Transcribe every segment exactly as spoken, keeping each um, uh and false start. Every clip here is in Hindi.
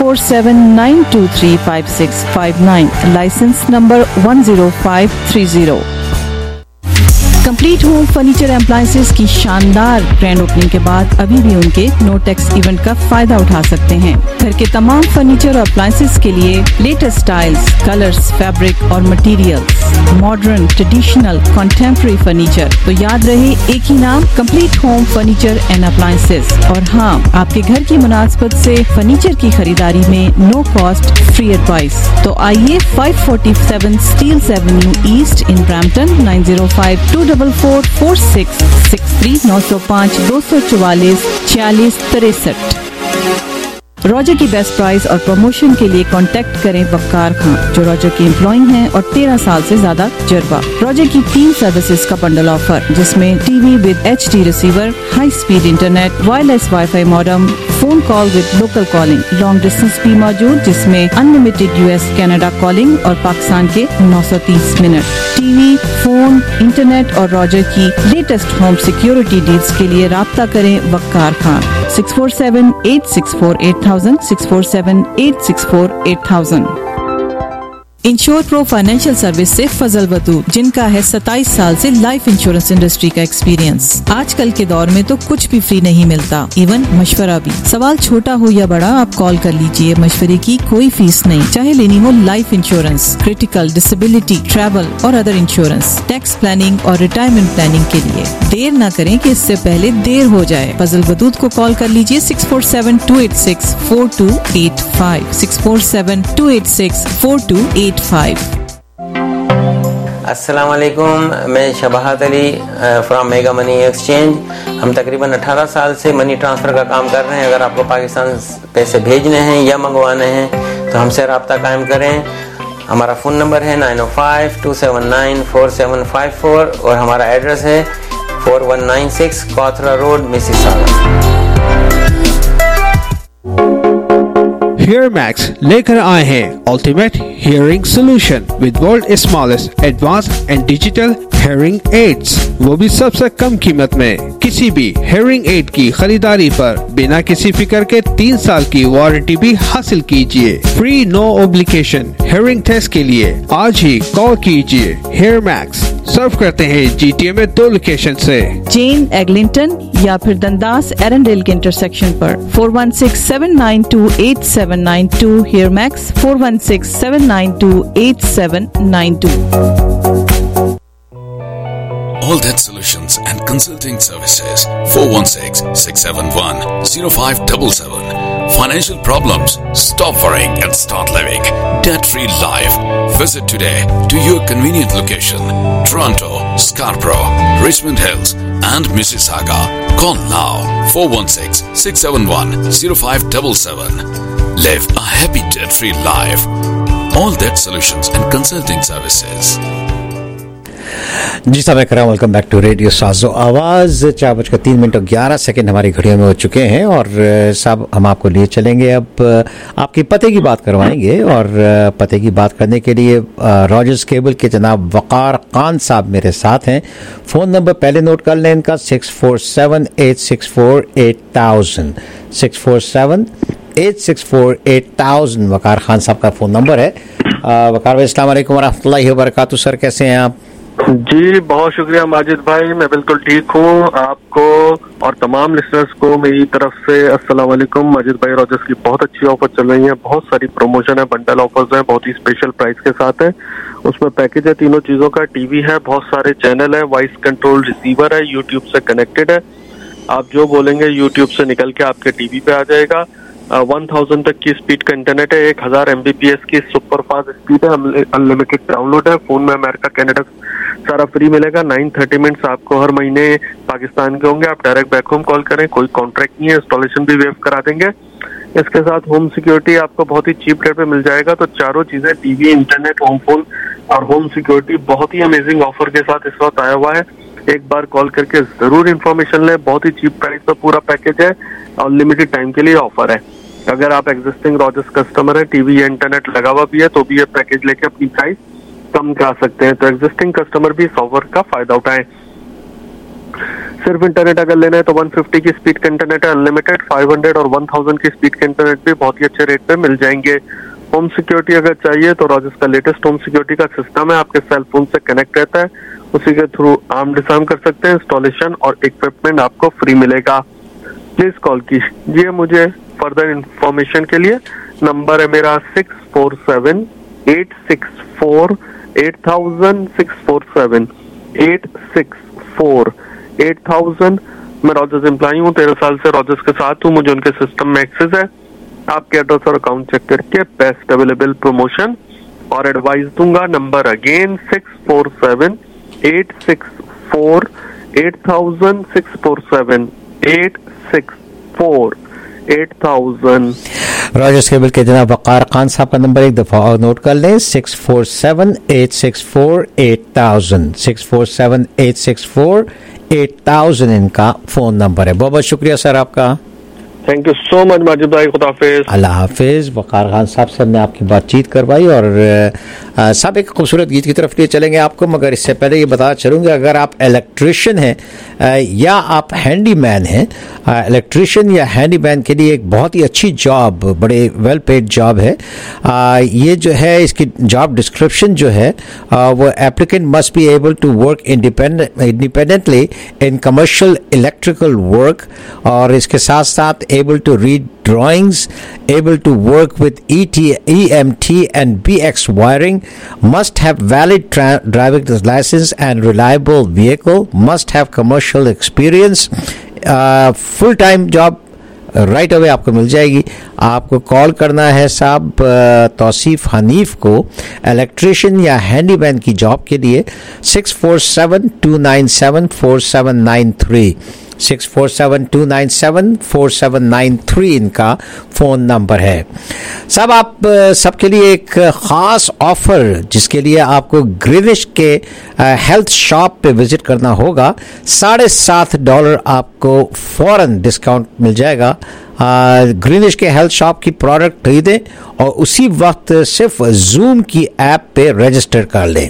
four seven nine two three five six five nine. License number one zero five three zero. Complete home furniture appliances की शानदार ग्रैंड ओपनिंग के बाद अभी भी उनके नो टैक्स इवेंट का फायदा उठा सकते हैं। घर के तमाम फर्नीचर और अप्लायंसेस के लिए लेटेस्ट स्टाइल्स, कलर्स, फैब्रिक और materials, modern, traditional, contemporary furniture. तो याद रहे एक ही नाम, complete home furniture and appliances. और हाँ, आपके घर की मुनासबत से फर्नीचर की खरीदारी में नो कॉस्ट फ्री एडवाइस। तो आइए five forty seven Steeles Avenue east in Brampton nine zero five two double four four six six three नौ सौ पाँच दो सौ चौवालीस छियालीस तिरसठ। रॉजर की बेस्ट प्राइस और प्रमोशन के लिए कांटेक्ट करें वक्कार खान, जो रॉजर के एम्प्लॉय हैं और तेरह साल से ज्यादा तजुर्बा। रॉजर की तीन सर्विसेज का बंडल ऑफर, जिसमें TV with H D receiver, high speed internet, wireless WiFi modem, phone call with local calling, long distance भी मौजूद, जिसमें अनलिमिटेड यूएस कनाडा कॉलिंग और पाकिस्तान के नौ सौ तीस मिनट। टीवी, फोन, इंटरनेट और रॉजर की लेटेस्ट होम सिक्योरिटी डील्स के लिए राब्ता करें Waqar Khan six four seven eight six four eight thousand six four seven eight six four eight thousand. Insure Pro Financial Service से फजल वदू, जिनका है सत्ताईस साल से लाइफ इंश्योरेंस इंडस्ट्री का एक्सपीरियंस। आजकल के दौर में तो कुछ भी फ्री नहीं मिलता, इवन मशवरा भी। सवाल छोटा हो या बड़ा, आप कॉल कर लीजिए, मशवरे की कोई फीस नहीं। चाहे लेनी हो life insurance, critical, disability, travel और अदर इंश्योरेंस, टैक्स प्लानिंग और रिटायरमेंट प्लानिंग के लिए देर न करें कि इससे पहले देर हो जाए। फजल वदूद को कॉल कर लीजिए six four seven two eight six four two eight five six four seven two eight six four two eight five. अस्सलाम वालेकुम, मैं Shabahat Ali from Mega Money Exchange. हम तकरीबन अठारह साल से मनी ट्रांसफ़र का काम कर रहे हैं। अगर आपको पाकिस्तान पैसे भेजने हैं या मंगवाने हैं तो हमसे रब्ता कायम करें। हमारा फ़ोन नंबर है nine O five two seven nine four seven five four और हमारा एड्रेस है four one nine six Cawthra road, Mississauga. HearMax लेकर आए हैं ultimate hearing solution with world smallest advance and digital hearing aids, वो भी सबसे कम कीमत में। किसी भी हियरिंग एड की खरीदारी पर बिना किसी फिक्र के तीन साल की वारंटी भी हासिल कीजिए। Free no obligation hearing test के लिए आज ही कॉल कीजिए। HearMax सर्व करते हैं जीटीए में दो लोकेशन से, जेन एग्लिंटन या फिर दंदास एरनडेल के इंटरसेक्शन पर। Four one six seven nine two eight seven nine two HearMax four one six seven nine two eight seven nine two. All That Solutions and Consulting Services four one six six seven one zero five seven seven. Financial problems? Stop worrying and start living debt-free life. Visit today to your convenient location, Toronto, Scarborough, Richmond Hills and Mississauga. Call now four one six six seven one zero five seven seven. Live a happy debt-free life. All That Solutions and Consulting Services. जी साहब कराम, वेलकम बैक टू रेडियो साजो आवाज़। चार बजकर तीन मिनट और ग्यारह सेकेंड हमारी घड़ियों में हो चुके हैं और साहब हम आपको लिए चलेंगे। अब आपके पते की बात करवाएंगे और पते की बात करने के लिए रॉजर्स केबल के जनाब वकार खान साहब मेरे साथ हैं। फ़ोन नंबर पहले नोट कर लें इनका six four seven eight six four eight thousand six four seven eight six four eight thousand Waqar Khan साहब का फ़ोन नंबर है। वकार भाई अस्सलाम वालेकुम वरहमतुल्लाहि वबरकातुहू। सर कैसे हैं आप? जी बहुत शुक्रिया माजिद भाई, मैं बिल्कुल ठीक हूँ। आपको और तमाम लिसनर्स को मेरी तरफ से अस्सलाम वालेकुम। माजिद भाई, रॉजर्स की बहुत अच्छी ऑफर चल रही है, बहुत सारी प्रमोशन है, बंडल ऑफर्स हैं, बहुत ही स्पेशल प्राइस के साथ है। उसमें पैकेज है तीनों चीजों का, टीवी है, बहुत सारे चैनल है, वॉइस कंट्रोल रिसीवर है, यूट्यूब से कनेक्टेड है। आप जो बोलेंगे यूट्यूब से निकल के आपके टीवी पे आ जाएगा। वन थाउजेंड तक की स्पीड का इंटरनेट है, एक हजार एम बी पी एस की सुपर फास्ट स्पीड है, अनलिमिटेड डाउनलोड है, फोन में अमेरिका कनाडा सारा फ्री मिलेगा। नाइन थर्टी मिनट्स आपको हर महीने पाकिस्तान के होंगे। आप डायरेक्ट बैक होम कॉल करें, कोई कॉन्ट्रैक्ट नहीं है, इंस्टॉलेशन भी वेव करा देंगे। इसके साथ होम सिक्योरिटी आपको बहुत ही चीप रेट पे मिल जाएगा। तो चारों चीजें, टीवी, इंटरनेट, होम फोन और होम सिक्योरिटी, बहुत ही अमेजिंग ऑफर के साथ इस वक्त आया हुआ है। एक बार कॉल करके जरूर इन्फॉर्मेशन लें। बहुत ही चीप प्राइस पर पूरा पैकेज है और लिमिटेड टाइम के लिए ऑफर है। अगर आप एग्जिस्टिंग रॉजर्स कस्टमर है, टीवी या इंटरनेट लगा हुआ भी है, तो भी ये पैकेज लेके अपनी प्राइस कम करा सकते हैं। तो एग्जिस्टिंग कस्टमर भी इस ऑफर का फायदा उठाएं। सिर्फ इंटरनेट अगर लेना है तो वन फिफ्टी की स्पीड का इंटरनेट है अनलिमिटेड, फाइव हंड्रेड और वन थाउजेंड की स्पीड के इंटरनेट भी बहुत ही अच्छे रेट पे मिल जाएंगे। होम सिक्योरिटी अगर चाहिए तो रॉजर्स का लेटेस्ट होम सिक्योरिटी का सिस्टम है, आपके सेल फोन से कनेक्ट रहता है, उसी के थ्रू आर्म डिसआर्म कर सकते हैं, इंस्टॉलेशन और इक्विपमेंट आपको फ्री मिलेगा। प्लीज कॉल कीजिए मुझे फर्दर इंफॉर्मेशन के लिए। नंबर है मेरा six four seven eight six four eight thousand, six four seven eight six four eight thousand. मैं रॉजर्स एम्प्लॉई हूँ, तेरह साल से रॉजर्स के साथ हूँ, मुझे उनके सिस्टम में एक्सेस है। आपके एड्रेस और अकाउंट चेक करके बेस्ट अवेलेबल प्रमोशन और एडवाइस दूंगा। Number again six four seven eight six four eight thousand, six four seven eight six four eight thousand. Rogers cable के जनाब वकार खान साहब का नंबर एक दफा और नोट कर लें, six four seven eight six four eight thousand, six four seven eight six four eight thousand इनका फोन नंबर है। बहुत बहुत शुक्रिया सर आपका। Thank you so much Majid भाई, खुदा हाफिज। अल्लाह हाफिज। वकार खान साहब से हमने आपकी बातचीत करवाई और आ, साहब एक खूबसूरत गीत की तरफ लिए चलेंगे आपको, मगर इससे पहले ये बताना चलूँगा अगर आप इलेक्ट्रिशियन हैं या आप हैंडीमैन हैं, इलेक्ट्रिशियन या हैंडीमैन के लिए एक बहुत ही अच्छी जॉब, बड़े वेल पेड जॉब है। आ, ये जो है इसकी जॉब डिस्क्रिप्शन जो है आ, वो applicant must be able to work independent independently in commercial electrical work, और इसके साथ साथ able to read drawings, able to work with E T, E M T and B X wiring, must have valid tra- driving license and reliable vehicle, must have commercial experience, uh, full time job right away आपको मिल जाएगी। आपको कॉल करना है साहब तौसीफ हनीफ को इलेक्ट्रिशियन या हैंडीमैन की जॉब के लिए, six four seven two nine seven four seven nine three, six four seven two nine seven four seven nine three इनका फ़ोन नंबर है। सब आप सबके लिए एक ख़ास ऑफ़र जिसके लिए आपको ग्रीनिश के हेल्थ शॉप पे विज़िट करना होगा, साढ़े सात डॉलर आपको फ़ौरन डिस्काउंट मिल जाएगा। ग्रीनिश के हेल्थ शॉप की प्रोडक्ट खरीदें और उसी वक्त सिर्फ जूम की ऐप पे रजिस्टर कर लें।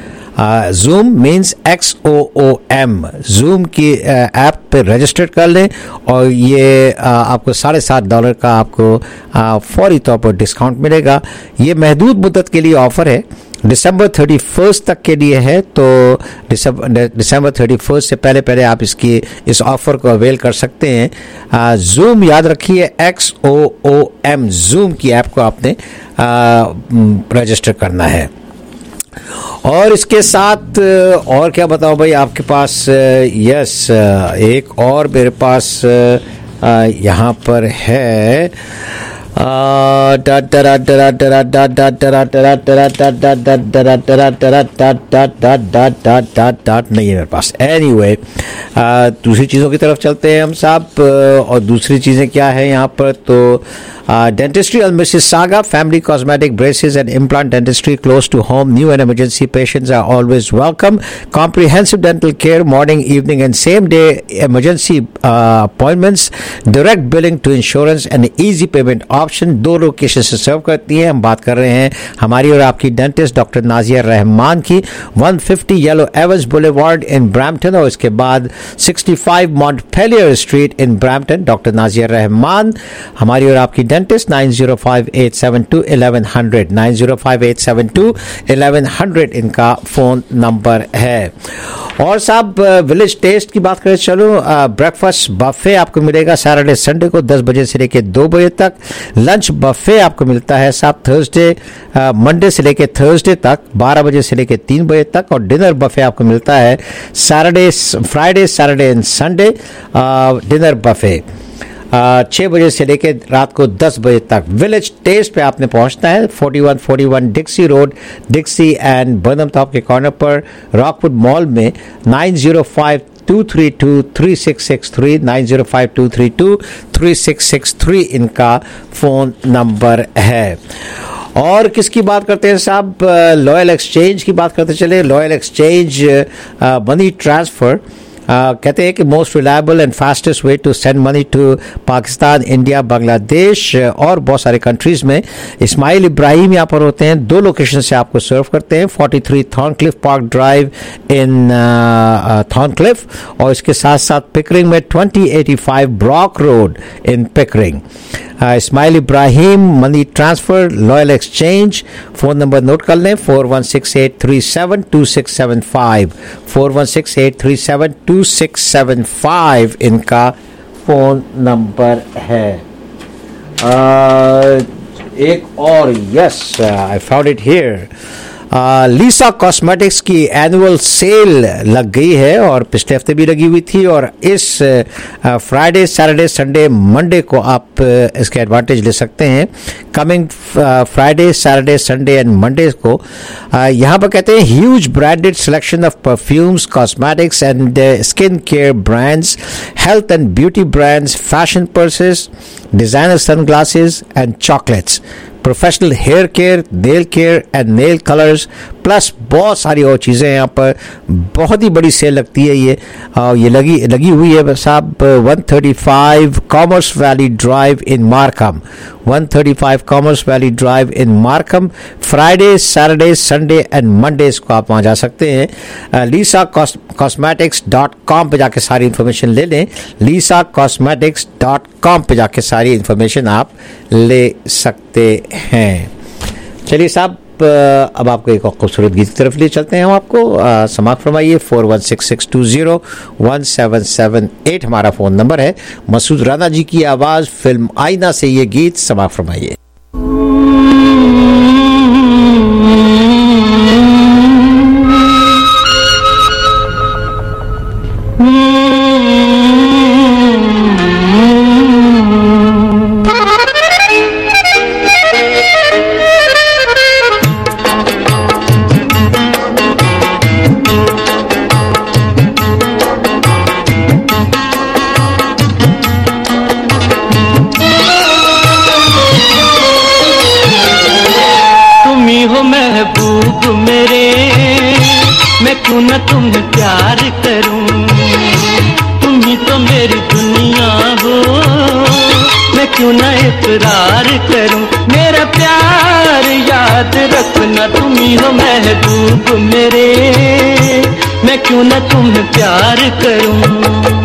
Zoom means X O O M, Zoom की ऐप पे रजिस्टर कर लें और ये uh, आपको साढ़े सात डॉलर का आपको uh, फौरी तौर पर डिस्काउंट मिलेगा। ये महदूद मुद्दत के लिए ऑफ़र है, दिसंबर थर्टी फर्स्ट तक के लिए है, तो दिसंबर थर्टी फर्स्ट से पहले पहले आप इसकी इस ऑफ़र को अवेल कर सकते हैं। जूम uh, याद रखिए, X O O M, Zoom की ऐप को आपने रजिस्टर uh, करना है। और इसके साथ और क्या बताओ भाई आपके पास, यस एक और मेरे पास यहाँ पर है, नहीं है मेरे पास। एनीवे दूसरी चीज़ों की तरफ चलते हैं हम साहब, और दूसरी चीज़ें क्या है यहाँ पर, तो Uh, dentistry al Mississauga, family cosmetic, braces and implant dentistry close to home. New and emergency patients are always welcome. Comprehensive dental care, morning, evening and same day emergency uh, appointments, direct billing to insurance and easy payment option. दो लोकेशन से सर्व करती है। हम बात कर रहे हैं हमारी और आपकी डेंटिस्ट डॉक्टर नाजिया रहमान की, one fifty Yellow Avens Boulevard in Brampton, और इसके बाद sixty five Montpellier Street in Brampton. Doctor Nazia Rahman हमारी और आपकी dentist, nine zero five eight seven two eleven hundred, nine zero five eight seven two eleven hundred इनका फ़ोन नंबर है। और साहब विलेज टेस्ट की बात करें, चलो ब्रेकफास्ट बफे आपको मिलेगा सैटरडे संडे को दस बजे से लेकर दो बजे तक। लंच बफे आपको मिलता है साहब थर्सडे मंडे से लेकर थर्सडे तक बारह बजे से लेकर तीन बजे तक। और डिनर बफे आपको मिलता है Saturday Friday Saturday and Sunday dinner buffet छः बजे से लेकर रात को दस बजे तक। विलेज टेस्ट पे आपने पहुंचना है, forty one forty one Dixie Road, Dixie and Burnhamthorpe के कॉर्नर पर रॉकवुड मॉल में, nine zero five two three two three six six three, nine zero five two three two three six six three इनका फ़ोन नंबर है। और किसकी बात करते हैं साहब, लॉयल एक्सचेंज की बात करते चले। लॉयल एक्सचेंज मनी ट्रांसफ़र कहते हैं कि most reliable and fastest way to send money to Pakistan, India, Bangladesh और बहुत सारे कंट्रीज में। इस्माइल इब्राहिम यहाँ पर होते हैं, दो लोकेशन से आपको सर्व करते हैं, तैंतालीस थॉर्नक्लिफ पार्क ड्राइव इन थॉर्नक्लिफ, और इसके साथ साथ पिकरिंग में बीस पचासी Brock Road in Pickering. Ismail Ibrahim money transfer, Loyal Exchange. Phone number note कर लें, four one six eight three seven two six seven five, four one six eight three seven two six seven five इनका फ़ोन नंबर है। uh, एक और, yes I found it here, Lisa cosmetics की एनुअल सेल लग गई है और पिछले हफ्ते भी लगी हुई थी, और इस फ्राइडे, सैटरडे, संडे, मंडे को आप uh, इसके एडवांटेज ले सकते हैं। Coming Friday, Saturday, Sunday and Monday को uh, यहाँ पर कहते हैं huge branded selection of perfumes, cosmetics and skin care brands, health and beauty brands, fashion purses, designer sunglasses and chocolates, professional hair care, nail care and nail colours, plus बहुत सारी और चीज़ें यहाँ पर। बहुत ही बड़ी सेल लगती है ये, और ये लगी लगी हुई है साहब one thirty five Commerce Valley Drive in Markham, one thirty five Commerce Valley Drive in Markham. Friday, Saturday, Sunday and Mondays को आप वहाँ जा सकते हैं। लीसा कॉस्मेटिक्स डॉट कॉम पर जाके सारी इन्फॉर्मेशन ले लें, लीसा कॉस्मेटिक्स डॉट कॉम पर जाके सारी इन्फॉर्मेशन आप ले सकते हैं। चलिए साहब, अब आपको एक और खूबसूरत गीत की तरफ ले चलते हैं। हम आपको समाप्त फरमाइए। Four one six six two zero one seven seven eight हमारा फ़ोन नंबर है। मसूद राना जी की आवाज़, फिल्म आईना से ये गीत समाप्त फरमाइए। क्यों न तुम्हें प्यार करूं, तुम ही तो मेरी दुनिया हो, मैं क्यों न इकरार करूं। मेरा प्यार याद रखना, तुम ही हो महबूब मेरे, मैं क्यों न तुम्हें प्यार करूं।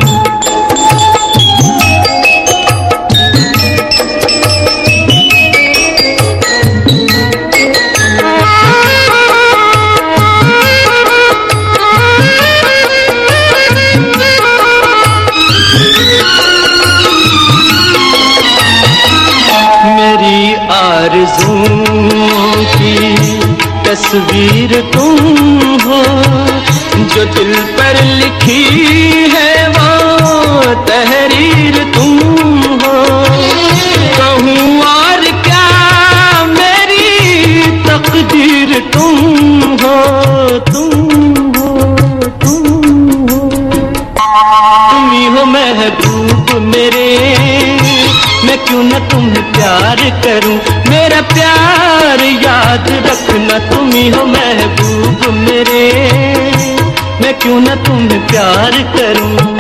आरज़ुओं की तस्वीर तुम हो, जो दिल पर लिखी है वो तहरीर तुम हो। कहूँ और क्या, मेरी तकदीर तुम हो, तुम हो, तुम हो। तुम ही हो महबूब मेरे, मैं क्यों न तुम्हें प्यार करूं। मेरा प्यार याद रखना, तुम ही हो महबूब मेरे, मैं क्यों न तुम्हें प्यार करूं।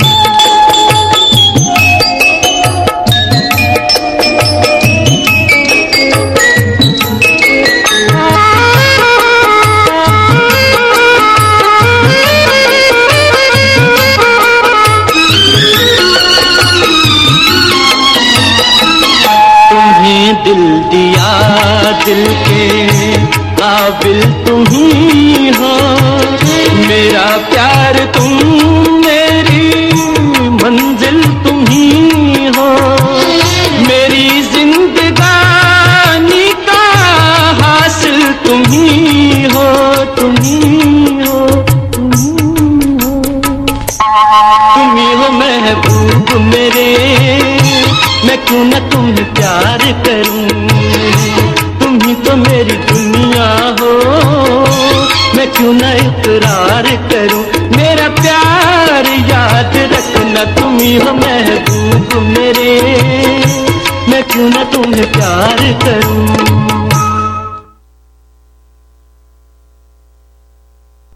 दिल दिया, दिल के काबिल तुम ही हो, मेरा प्यार तुम, मेरी मंजिल तुम ही हो। मेरी जिंदगानी का हासिल तुम ही हो, तुम ही हो, तुम ही हो। तुम ही हो महबूब मेरे, मैं क्यों न तुम्हें प्यार करूं। तुम ही तो मेरी दुनिया हो, मैं क्यों न इकरार करूं। मेरा प्यार याद रखना, तुम ही हो महबूब मेरे, मैं क्यों न तुम्हें प्यार करूं।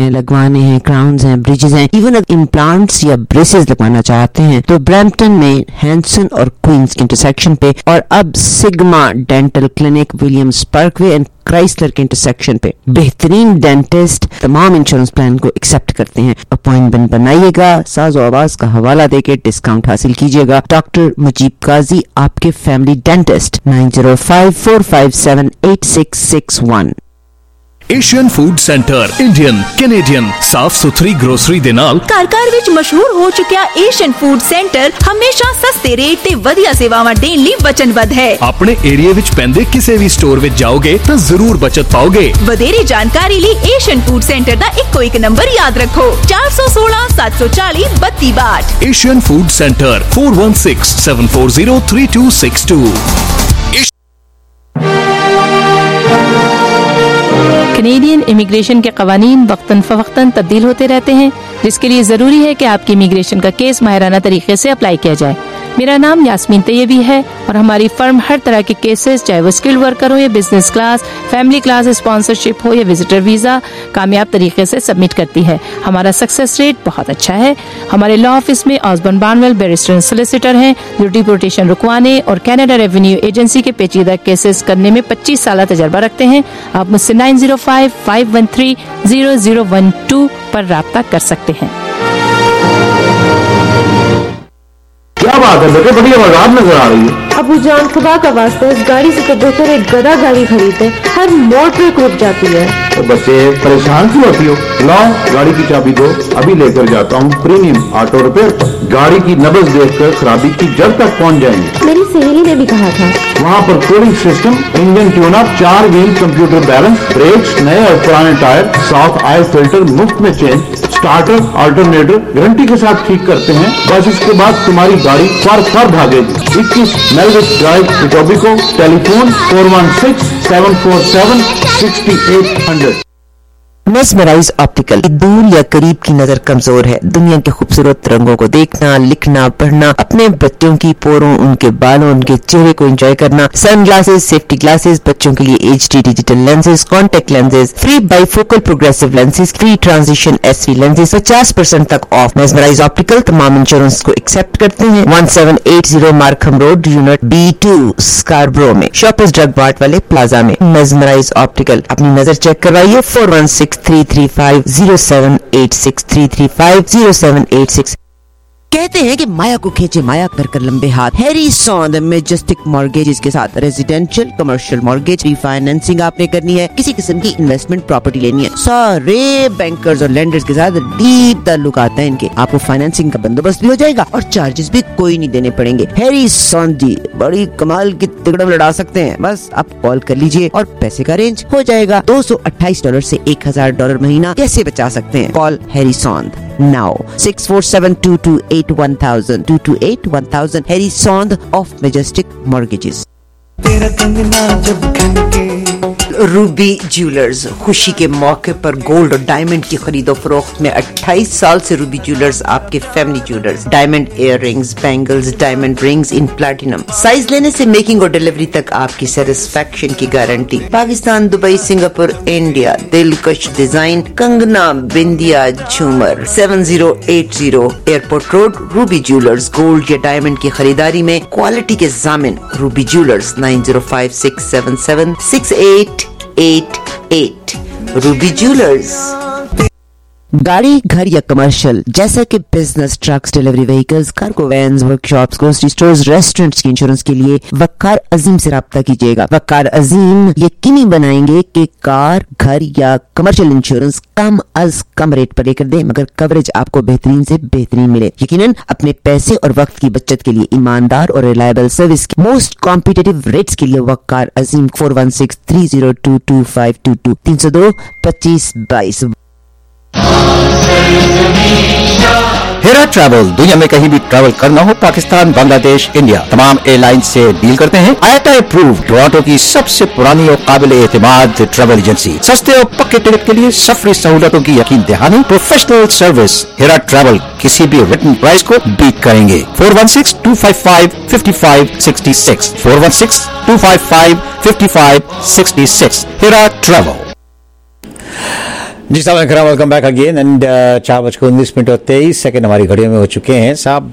हैं, लगवाने हैं, क्राउन्स हैं, ब्रिजेस हैं, इवन अगर इम्प्लांट्स या ब्रेसेस लगवाना चाहते हैं तो ब्रैम्पटन में हैंसन और क्वींस के इंटरसेक्शन पे, और अब Sigma Dental Clinic Williams Parkway and Chrysler के इंटरसेक्शन पे बेहतरीन डेंटिस्ट तमाम इंश्योरेंस प्लान को एक्सेप्ट करते हैं। अपॉइंटमेंट बनाइएगा, साज़ो आवाज का हवाला देके डिस्काउंट हासिल कीजिएगा। डॉक्टर मुजीब काजी, आपके family dentist, nine zero five four five seven eight six six one. Asian food centre Indian Canadian साफ सुथरी ग्रोसरी ਦੇ ਨਾਲ ਘਰ-ਘਰ ਵਿੱਚ ਮਸ਼ਹੂਰ ਹੋ ਚੁੱਕਿਆ ਏਸ਼ੀਅਨ ਫੂਡ ਸੈਂਟਰ ਹਮੇਸ਼ਾ ਸਸਤੇ ਰੇਟ ਤੇ ਵਧੀਆ ਸੇਵਾਵਾਂ ਦੇਣ ਲਈ ਵਚਨਬੱਧ ਹੈ। ਆਪਣੇ ਏਰੀਆ ਵਿੱਚ ਪੈਂਦੇ ਕਿਸੇ ਵੀ ਸਟੋਰ ਵਿੱਚ ਜਾਓਗੇ ਤਾਂ ਜ਼ਰੂਰ ਬਚਤ ਪਾਓਗੇ। ਵਧੇਰੇ ਜਾਣਕਾਰੀ ਲਈ ਏਸ਼ੀਅਨ ਫੂਡ ਸੈਂਟਰ ਦਾ ਇੱਕੋ ਇੱਕ ਨੰਬਰ ਯਾਦ ਰੱਖੋ, ਚਾਰ ਇੱਕ ਛੇ ਸੱਤ ਚਾਰ ਜ਼ੀਰੋ ਬੱਤੀ ਬਾਹਠ। Asian food centre four one six seven four zero three two six two. Canadian immigration के कवानीन वक्तन फवक्तन तब्दील होते रहते हैं, जिसके लिए जरूरी है कि आपके इमिग्रेशन का केस माहिराना तरीके से अप्लाई किया जाए। मेरा नाम यास्मीन तैयबी है और हमारी फर्म हर तरह के केसेस, चाहे वो स्किल्ड वर्कर हो या business class, family class, sponsorship हो या विजिटर वीजा, कामयाब तरीके से सबमिट करती है। हमारा सक्सेस रेट बहुत अच्छा है। हमारे लॉ ऑफिस में Osborne Barnwell barrister and solicitor हैं जो डिपोर्टेशन रुकवाने और कनाडा रेवेन्यू एजेंसी के पेचीदा केसेस करने में पच्चीस साल तजर्बा रखते हैं। आप मुझसे nine zero five five one three zero zero one two पर राब्ता कर सकते हैं। क्या बात है बेटे, बड़ी आवाज नजर आ रही है। अबू जान, खुदा का वास्ता, इस गाड़ी से तो बेहतर एक गधा गाड़ी खरीदे, हर मोड़ पे रुक जाती है। तो बच्चे परेशान क्यों होती हो? लाओ गाड़ी की चाबी दो, अभी लेकर जाता हूँ प्रीमियम ऑटो रिपेयर पर। गाड़ी की नब्ज देखकर खराबी की जड़ तक पहुँच जाएंगे। मेरी सहेली ने भी कहा था। वहाँ पर cooling system, engine tune up, चार व्हील कंप्यूटर बैलेंस, ब्रेक्स नए और पुराने टायर, साफ ऑयल फिल्टर मुफ्त में चेंज, स्टार्टर अल्टरनेटर गारंटी के साथ ठीक करते हैं। बस इसके बाद तुम्हारी गाड़ी फर फर भागेगी। इक्कीस Melwich drive Etobicoke, telephone four one six seven four seven sixty eight hundred. Mesmerize Optical. दूर या करीब की नजर कमजोर है, दुनिया के खूबसूरत रंगों को देखना, लिखना, पढ़ना, अपने बच्चों की पोरों, उनके बालों, उनके चेहरे को एंजॉय करना। सन ग्लासेस, सेफ्टी ग्लासेस, बच्चों के लिए H D digital lenses, contact lenses, free bifocal progressive lenses, free transition S V lenses, पचास परसेंट तक ऑफ। मेस्मराइज ऑप्टिकल तमाम इंश्योरेंस को एक्सेप्ट करते हैं। One seven eight zero Markham road, unit B two, Scarborough में, शॉपर्स ड्रग मार्ट वाले प्लाजा में। मेस्मराइज ऑप्टिकल, अपनी नजर चेक करवाइए। Four one six three three five zero seven eight six three three five zero seven eight six. कहते हैं कि माया को खींचे माया कर कर लंबे हाथ। हैरी सॉन्द मेजेस्टिक मॉर्गेजेस के साथ रेजिडेंशियल कमर्शियल मॉर्गेज रीफाइनेंसिंग आपने करनी है, किसी किस्म की इन्वेस्टमेंट प्रॉपर्टी लेनी है, सारे बैंकर्स और लेंडर्स के साथ डीप ताल्लुक आता है इनके। आपको फाइनेंसिंग का बंदोबस्त भी हो जाएगा और चार्जेस भी कोई नहीं देने पड़ेंगे। हैरी सॉन्द जी बड़ी कमाल की तिकड़म लड़ा सकते हैं। बस आप कॉल कर लीजिए और पैसे का अरेंज हो जाएगा। दो सौ अट्ठाईस डॉलर से एक हजार डॉलर महीना कैसे बचा सकते हैं? Call Harry Sondh now six four seven two two eight one thousand two two eight one thousand Harry Sond of Majestic Mortgages। तेरा कंगना जब खनके। रूबी ज्वेलर्स, खुशी के मौके पर गोल्ड और डायमंड की खरीदो फरोख्त में अट्ठाईस साल से रूबी ज्वेलर्स आपके family jewellers. Diamond ear rings, bangles, diamond rings in platinum. Size लेने से मेकिंग और डिलीवरी तक आपकी सेटिस्फेक्शन की guarantee. Pakistan, Dubai, Singapore, India, दिलकश डिजाइन, कंगना, बिंदिया, झूमर। Seven zero eight zero airport road, Ruby Jewellers. Gold या डायमंड की खरीदारी में क्वालिटी के जामिन Ruby Jewellers. Nine zero five six seven seven six eight eight eight. Ruby Jewellers. गाड़ी, घर या कमर्शियल जैसा कि business, trucks, delivery vehicles, cargo vans, workshops, grocery stores, restaurants की इंश्योरेंस के लिए वक्कार अजीम से राब्ता कीजिएगा। वक्कार अजीम यकीनी बनाएंगे कि कार, घर या कमर्शियल इंश्योरेंस कम अज कम रेट पर लेकर दें, मगर कवरेज आपको बेहतरीन से बेहतरीन मिले। यकीनन अपने पैसे और वक्त की बचत के लिए ईमानदार और रिलायबल सर्विस की मोस्ट कॉम्पिटिटिव रेट्स के लिए Waqar Azeem four one six three zero two two five two two तीन सौ दो पच्चीस बाईस। हेरा ट्रैवल, दुनिया में कहीं भी ट्रैवल करना हो, पाकिस्तान, बांग्लादेश, इंडिया, तमाम एयरलाइन से डील करते हैं। आईएटा अप्रूव्ड, टोरंटो की सबसे पुरानी और काबिल एतमाद ट्रैवल एजेंसी। सस्ते और पक्के टिकट के लिए सफरी सहूलतों की यकीन दहानी, प्रोफेशनल सर्विस। हेरा ट्रैवल किसी भी रिटन प्राइस को बीट करेंगे। Four one six two five five fifty five sixty six four one six two five five fifty five sixty six. Heera Travel. जी साहब वेलकम बैक अगेन एंड चार बजकर उन्नीस मिनट और तेईस सेकेंड हमारी घड़ियों में हो चुके हैं साहब।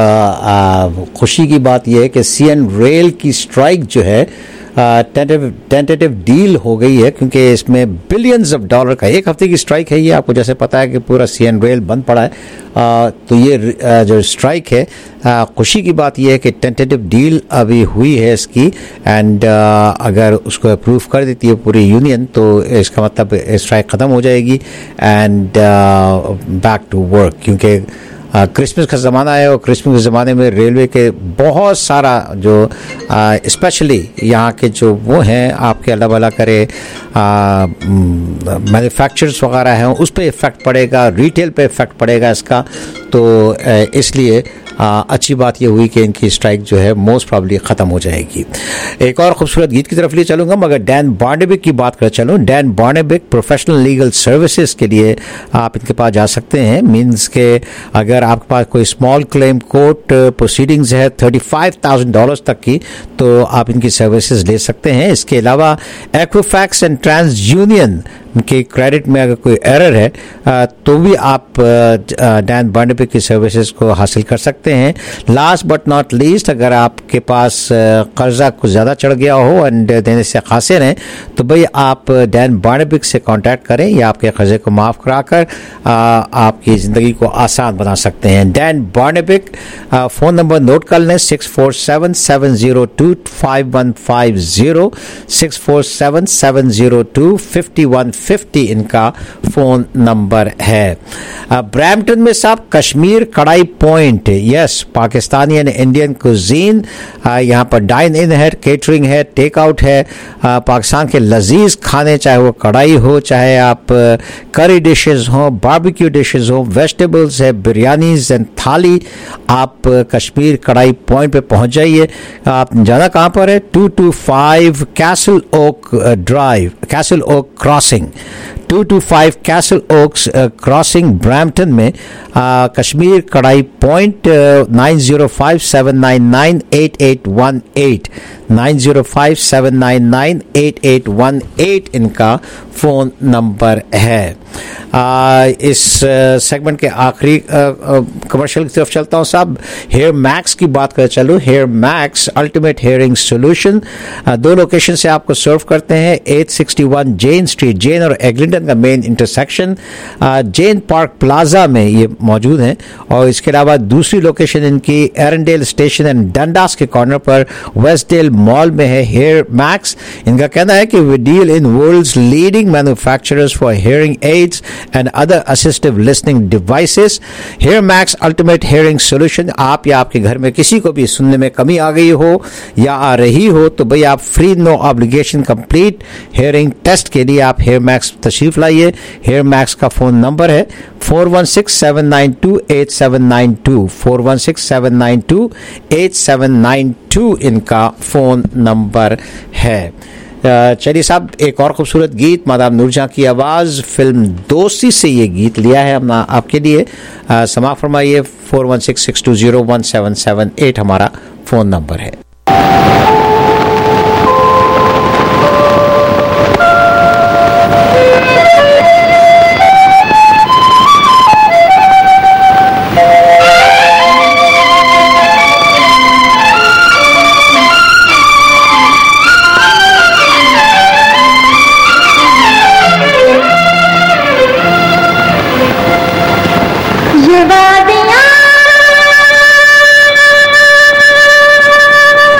खुशी की बात यह है कि सी एन रेल की स्ट्राइक जो है टेंटेटिव टेंटेटिव डील हो गई है, क्योंकि इसमें बिलियंस ऑफ डॉलर का एक हफ्ते की स्ट्राइक है। ये आपको जैसे पता है कि पूरा सी एन रेल बंद पड़ा है, आ, तो ये आ, जो स्ट्राइक है, आ, खुशी की बात यह है कि टेंटेटिव डील अभी हुई है इसकी, एंड अगर उसको अप्रूव कर देती है पूरी यूनियन तो इसका मतलब स्ट्राइक ख़त्म हो जाएगी एंड बैक टू वर्क, क्योंकि क्रिसमस का ज़माना है और क्रिसमस के ज़माने में रेलवे के बहुत सारा जो स्पेशली यहाँ के जो वो हैं आपके अल्लाह भला करे मैन्युफैक्चरर्स वगैरह हैं उस पर इफ़ेक्ट पड़ेगा, रिटेल पे इफ़ेक्ट पड़ेगा इसका। तो इसलिए आ, अच्छी बात ये हुई कि इनकी स्ट्राइक जो है मोस्ट प्रॉब्ली ख़त्म हो जाएगी। एक और खूबसूरत गीत की तरफ ले चलूँगा, मगर डैन बार्नेबिक की बात कर चलूँ। Dan Barnebik professional legal services के लिए आप इनके पास जा सकते हैं। मीन्स के अगर आपके पास कोई स्मॉल क्लेम कोर्ट प्रोसीडिंग्स है थर्टी फाइव थाउजेंड डॉलर्स तक की, तो आप इनकी सर्विसेज ले सकते हैं। इसके अलावा एक्विफैक्स एंड ट्रांस यूनियन के क्रेडिट में अगर कोई एरर है तो भी आप डैन बार्नेबिक की सर्विसेज को हासिल कर सकते हैं। लास्ट बट नॉट लीस्ट, अगर आपके पास कर्जा कुछ ज़्यादा चढ़ गया हो एंड देने से खासिर हैं, तो भाई आप डैन बार्नेबिक से कांटेक्ट करें, या आपके कर्जे को माफ़ कराकर आपकी ज़िंदगी को आसान बना सकते हैं। Dan Barnebik, phone number note कर लें, six four seven seven zero two five one five zero, six four seven seven zero two fifty one fifty इनका फ़ोन नंबर है। ब्रैम्पटन में साहब Kashmir Kadhai Point, yes, Pakistani and Indian cuisine, यहाँ पर डाइन इन है, केटरिंग है, टेक आउट है, आ, पाकिस्तान के लजीज खाने, चाहे वो कढ़ाई हो, चाहे आप करी डिशेस हो, बारबेक्यू डिशेस हो, वेजिटेबल्स है, बिरयानीज एंड थाली, आप कश्मीर कढ़ाई पॉइंट पे पहुंच जाइए। आप जाना कहाँ पर है? Two two five Castle Oak drive, Castle Oak crossing, two two five Castle Oaks crossing Brampton में आ, Kashmir Kadhai Point, nine zero five seven nine nine eight eight one eight, nine zero five seven nine nine eight eight one eight इनका फ़ोन नंबर है। आ, इस सेगमेंट के आखिरी कमर्शियल की तरफ चलता हूँ साहब। हेयर मैक्स की बात कर चलूँ। Hear Max ultimate hearing solution दो लोकेशन से आपको सर्व करते हैं। Eight sixty one Jane street, Jane और एग्लिंटन का main intersection, Jane Park Plaza में ये मौजूद हैं, और इसके अलावा दूसरी लोकेशन इनकी एरनडेल स्टेशन एंड डंडास के कॉर्नर पर वेस्टडेल मॉल में है हेयर मैक्स। इनका कहना है कि we deal in world's leading manufacturers for hearing aids and other assistive listening devices. Hear Max ultimate hearing solution. आप या आपके घर में किसी को भी सुनने में कमी आ गई हो या आ रही हो, तो भाई आप free no obligation complete hearing test के लिए आप हेयर मैक्स तशरीफ लाइए। हेयर मैक्स का फोन नंबर है four one six seven nine two eight seven nine two, four one six seven nine two eight seven nine two इनका फोन नंबर है। चलिए साहब, एक और खूबसूरत गीत, मादाम नूरजहां की आवाज़, फिल्म दोस्ती से ये गीत लिया है हमने आपके लिए। समाअत फरमाइए। Four one six six two zero one seven seven eight हमारा फ़ोन नंबर है। ये वादियाँ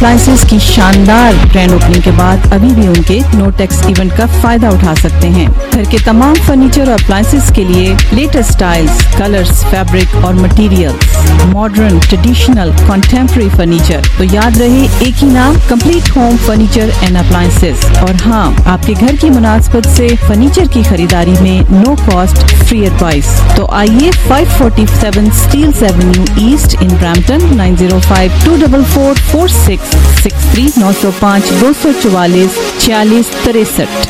अप्लायंसेस की शानदार ग्रैंड ओपनिंग के बाद अभी भी उनके नो टैक्स इवेंट का फायदा उठा सकते हैं। घर के तमाम फर्नीचर और अप्लायंसेस के लिए लेटेस्ट स्टाइल्स, कलर्स, फैब्रिक और materials, modern, traditional, contemporary furniture. तो याद रहे एक ही नाम, complete home furniture and appliances. और हाँ, आपके घर की मुनासबत से फर्नीचर की खरीदारी में नो कॉस्ट फ्री एडवाइस। तो आइए five forty seven Steeles Avenue east in Brampton nine zero five two double four four six six three नौ सौ पाँच दो सौ चौवालीस छियालीस तिरसठ।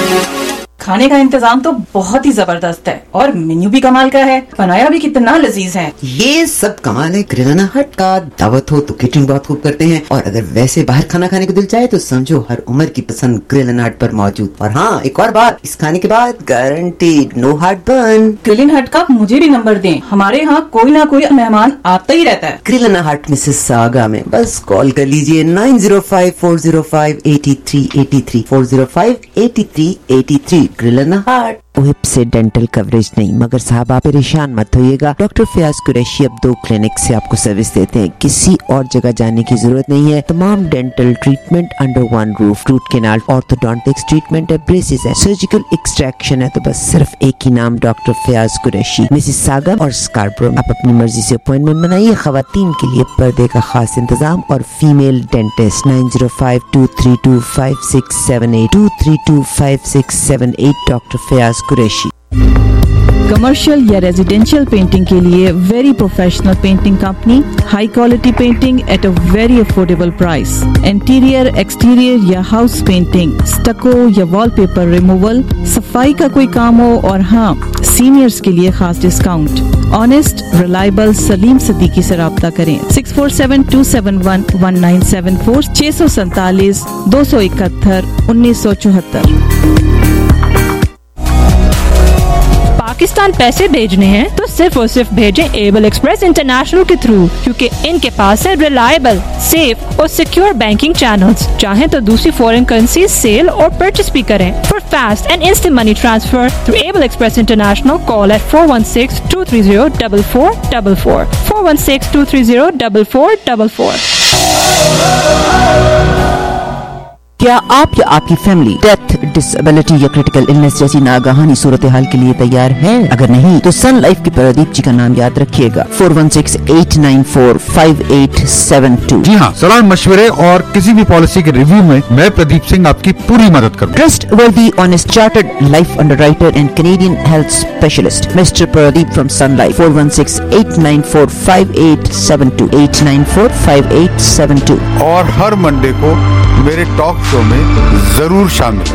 खाने का इंतजाम तो बहुत ही जबरदस्त है और मेन्यू भी कमाल का है, बनाया भी कितना लजीज है। ये सब कमाल है किराना हट का। दावत हो तो केटरिंग बहुत खूब करते हैं, और अगर वैसे बाहर खाना खाने को दिल चाहे तो समझो हर उम्र की पसंद ग्रिल हट पर मौजूद। और हाँ, एक और बात, इस खाने के बाद guaranteed no heartburn. Grill Hut का मुझे भी नंबर दें, हमारे यहाँ कोई ना कोई मेहमान आता ही रहता है। ग्रिल हट मिसेस सागा में बस कॉल कर लीजिए nine zero five four zero five eighty three eighty three four zero five eighty three eighty three. Grill Heart. हिप से डेंटल कवरेज नहीं, मगर साहब आप परेशान मत होइएगा। डॉक्टर फयाज कुरैशी अब दो क्लिनिक से आपको सर्विस देते हैं, किसी और जगह जाने की जरूरत नहीं है। तमाम dental treatment under one roof, root canal, orthodontics treatment है, ब्रेसेस है, सर्जिकल एक्सट्रैक्शन है। तो बस सिर्फ एक ही नाम, doctor Fayaz Qureshi, Mississauga और स्कार्बरो। आप अपनी मर्जी से अपॉइंटमेंट बनाइए। खवातीन के लिए पर्दे का खास इंतजाम और female dentist nine zero five two three two five six seven eight two three two five six seven eight. Doctor Fayaz Qureshi. Commercial या रेजिडेंशियल पेंटिंग के लिए very professional painting company, high quality painting at a very affordable price. Interior, exterior या हाउस पेंटिंग, स्टको या वॉलपेपर रिमूवल, सफाई का कोई काम हो, और हाँ, सीनियर्स के लिए खास discount. Honest, reliable Salim Siddiqui से राब्ता करें six four seven two seven one one nine seven four, छह सौ सैतालीस दो सौ इकहत्तर उन्नीस सौ चौहत्तर। पाकिस्तान पैसे भेजने हैं तो सिर्फ और सिर्फ भेजें एबल एक्सप्रेस इंटरनेशनल के थ्रू, क्योंकि इनके पास है रिलायबल, सेफ और सिक्योर बैंकिंग चैनल्स। चाहें तो दूसरी फॉरेन करेंसी सेल और परचेस भी करें। For fast and instant money transfer through Able Express International, call at four one six two three zero double four double four four one six two three zero double four double four. क्या आप या आपकी फैमिली डेथ, डिसेबिलिटी या क्रिटिकल इलनेस जैसी नागहानी सूरत हाल के लिए तैयार है? अगर नहीं तो सन लाइफ के प्रदीप जी का नाम याद रखिएगा, four one six eight nine four five eight seven two. जी हाँ, सलाह मशवरे और किसी भी पॉलिसी के रिव्यू में मैं प्रदीप सिंह आपकी पूरी मदद करूँगा। Trustworthy honest chartered life underwriter and Canadian health specialist mister Pradeep from Sun Life, four one six eight nine four five eight seven two eight nine four five eight seven two. और हर मंडे को मेरे टॉक शो में जरूर शामिल।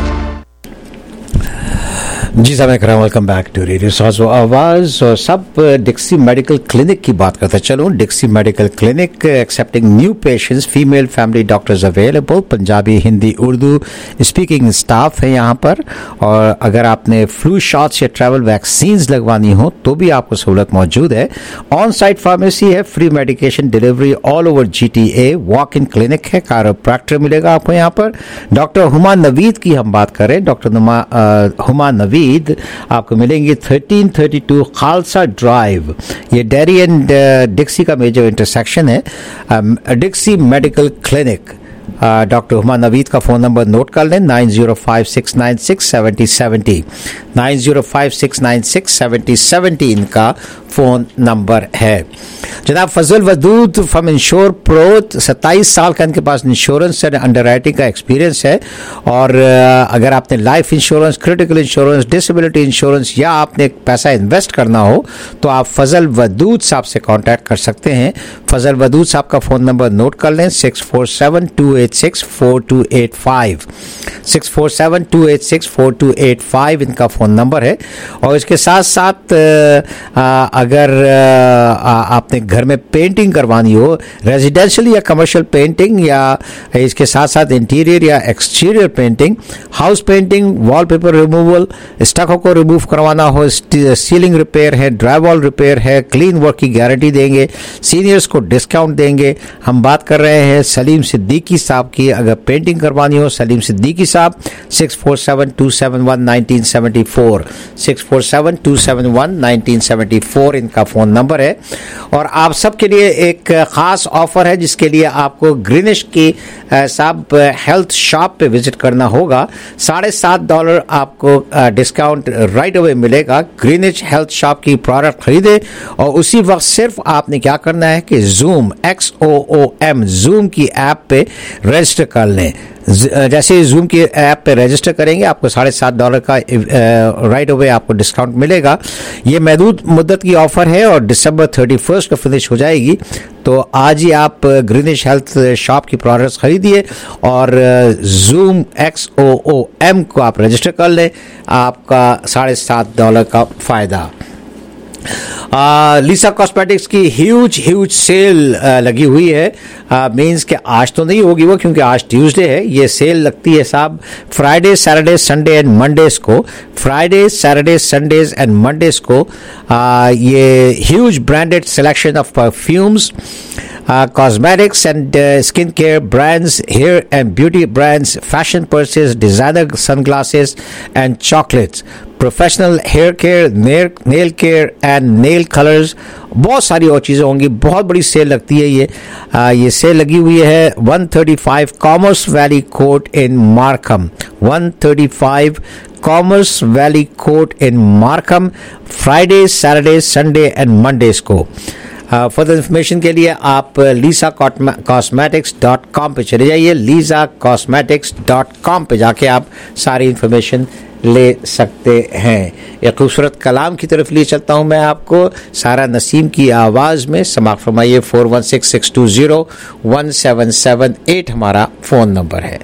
जी साहब, वेलकम बैक टू रेडियो साजो आवाज। और सब डिक्सी मेडिकल क्लिनिक की बात करते हैं। चलो, Dixie medical clinic accepting new patients, female family doctors available, Punjabi, Hindi, Urdu speaking staff है यहाँ पर। और अगर आपने फ्लू शॉट्स या ट्रैवल वैक्सीन्स लगवानी हो तो भी आपको सहूलत मौजूद है। ऑन साइट फार्मेसी है, free medication delivery all over G T A, walk in clinic है, कायरोप्रैक्टर मिलेगा आपको यहाँ पर। डॉक्टर हुमा नवीद की हम बात करें, डॉक्टर हुमा नवीद आपको मिलेंगे thirteen thirty two Khalsa drive. ये डेरी एंड डिक्सी का मेजर इंटरसेक्शन है। Dixie medical clinic. Doctor Huma Naveed का फोन नंबर नोट कर लें, nine zero five six nine six seventy seventy nine zero five six nine six seventy seventy इनका फोन नंबर है। जनाब Fazal Wadood from Insure Pro, सत्ताईस साल का इनके पास इंश्योरेंस एंड अंडरराइटिंग का एक्सपीरियंस है। और अगर आपने life insurance, critical insurance, disability insurance या आपने पैसा इन्वेस्ट करना हो तो आप फजल वदूद साहब से कांटेक्ट कर सकते हैं। फजल वदूद साहब का फोन नंबर नोट कर लें, six four seven two eight six four two eight five six four seven two eight six four two eight five इनका फोन नंबर है। और इसके साथ साथ आ, अगर आ, आपने घर में पेंटिंग करवानी हो, रेजिडेंशियल या कमर्शियल पेंटिंग, या इसके साथ साथ इंटीरियर या exterior painting, house painting, wallpaper removal, stucco को रिमूव करवाना हो, सीलिंग रिपेयर है, ड्राईवॉल रिपेयर है, क्लीन वर्क की गारंटी देंगे, सीनियर्स को डिस्काउंट देंगे। हम बात कर रहे हैं सलीम सिद्दीकी साहब की। अगर पेंटिंग करवानी हो, सलीम सिद्दीकी साहब, six four seven two seven one nineteen seventy four six four seven two seven one nineteen seventy four इनका फ़ोन नंबर है। और आप सबके लिए एक ख़ास ऑफ़र है जिसके लिए आपको ग्रीनिश की साब हेल्थ शॉप पे विजिट करना होगा। साढ़े सात डॉलर आपको डिस्काउंट राइट अवे मिलेगा। ग्रीनिश हेल्थ शॉप की प्रोडक्ट खरीदे और उसी वक्त सिर्फ आपने क्या करना है कि Zoom X O O M Zoom की ऐप पे रजिस्टर कर लें। जैसे ही जूम की ऐप पे रजिस्टर करेंगे आपको साढ़े सात डॉलर का राइट अवे आपको डिस्काउंट मिलेगा। ये महदूद मुद्दत की ऑफर है और दिसंबर थर्टी फर्स्ट को फिनिश हो जाएगी। तो आज ही आप ग्रीनिश हेल्थ शॉप की प्रोडक्ट्स खरीदिए और Zoom X O O M को आप रजिस्टर कर लें, आपका साढ़े सात डॉलर का फ़ायदा। लीसा कॉस्मेटिक्स की ह्यूज ह्यूज सेल लगी हुई है। मीन्स कि आज तो नहीं होगी वो क्योंकि आज ट्यूसडे है। ये सेल लगती है साहब Friday Saturday Sunday and Mondays को। Friday Saturday Sundays and Mondays को आ, ये huge branded selection of perfumes, cosmetics and uh, skincare brands, hair and beauty brands, fashion purses, designer sunglasses and chocolates, professional hair care, nail, nail care and nail colors, बहुत सारी और चीज़ें होंगी। बहुत बड़ी सेल लगती है ये आ, ये सेल लगी हुई है one thirty five Commerce Valley Court in Markham, one thirty five Commerce Valley Court in Markham, Friday Saturday Sunday and Mondays को। फर्दर इंफॉर्मेशन के लिए आप लीसा कॉस्मेटिक्स डॉट कॉम पे चले जाइए। लीसा कॉस्मेटिक्स डॉट कॉम पे जाके आप सारी इंफॉर्मेशन ले सकते हैं। एक खूबसूरत कलाम की तरफ लिए चलता हूं मैं आपको सारा नसीम की आवाज़ में। समाप्त फरमाइए। Four one six six two zero one seven seven eight हमारा फ़ोन नंबर है।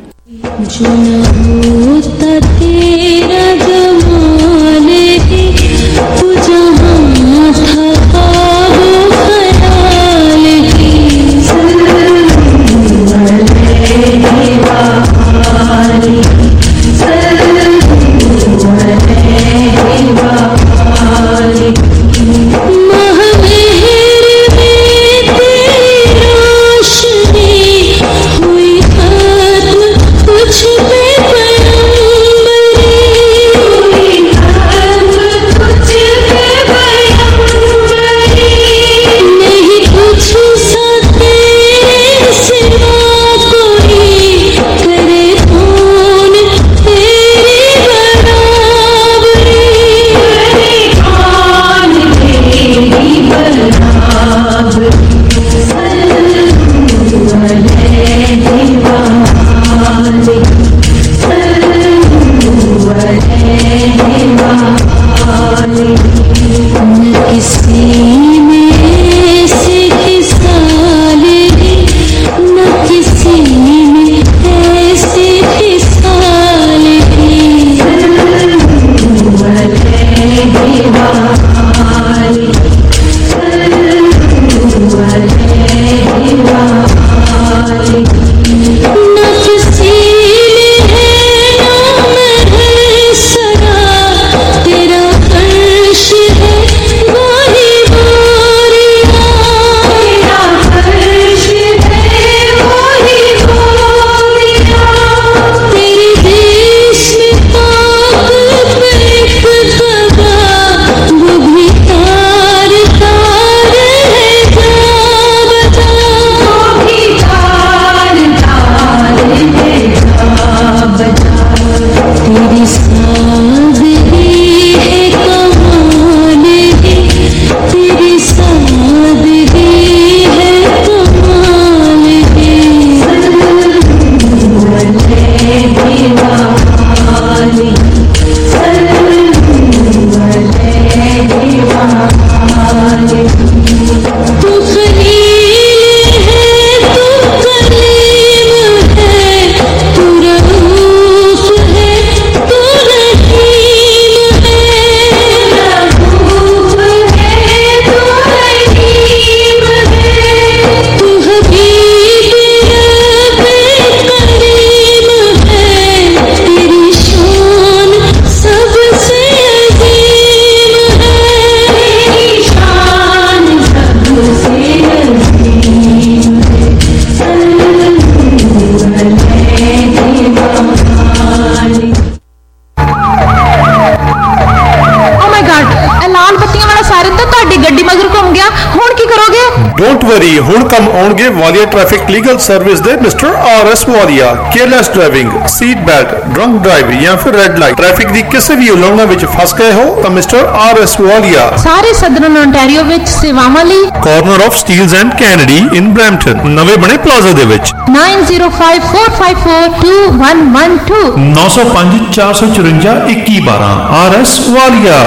तेरा अर्श है वही करी हुण कम आउणगे वालिया ट्रैफिक लीगल सर्विस दे mister R S Walia. Careless driving, seat belt, drunk drive या फिर रेड लाइट ट्रैफिक दी किसी भी उल्लंघना विच फस गए हो तो मिस्टर आर एस वालिया सारे सदरन ओंटारियो विच सेवावां लई corner of Steeles and Kennedy in Brampton नवे बने प्लाजा दे विच nine zero five four five four two one one two नौ सौ पांच चार सौ चुरंजा इक्की बारह R S Walia.